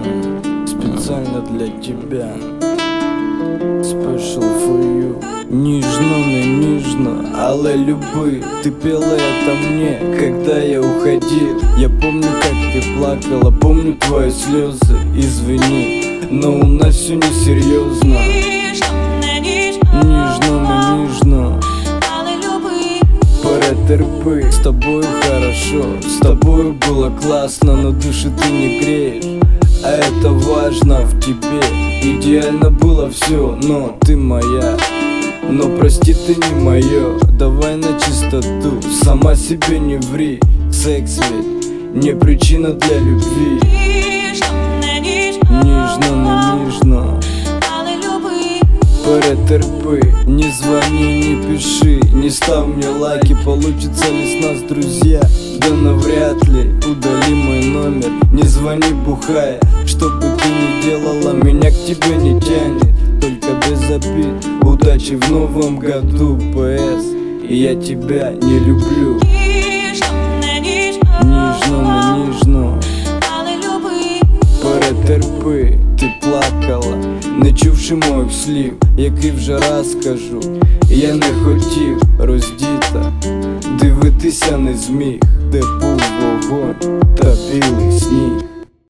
Специально для тебя. Special for you. Ніжно, не ніжно, але люби. Ты пела это мне, когда я уходил. Я помню, как ты плакала, помню твои слезы. Извини, но у нас все несерьезно. Ніжно, не ніжно, перетерпи. С тобою хорошо, с тобою было классно, но души ты не греешь, а это важно в тебе. Идеально было все, но ты моя. Но прости, ты не мое. Давай на чистоту, сама себе не ври. Секс ведь не причина для любви. Ніжно, не ніжно, перетерпи. Не звони, не пиши, не ставь мне лайки. Получится ли с нас друзья? Да навряд ли. Удали мой номер, не звони бухая. Что бы ты ни делала, меня к тебе не тянет. Только без обид. Удачи в новом году, ПС. И я тебя не люблю. Ніжно, не ніжно, перетерпи. Ти плакала, не чувши моїх слів, які вже раз кажу. Я не хотів роздіта, дивитися не зміг, де був вогонь та білий сніг.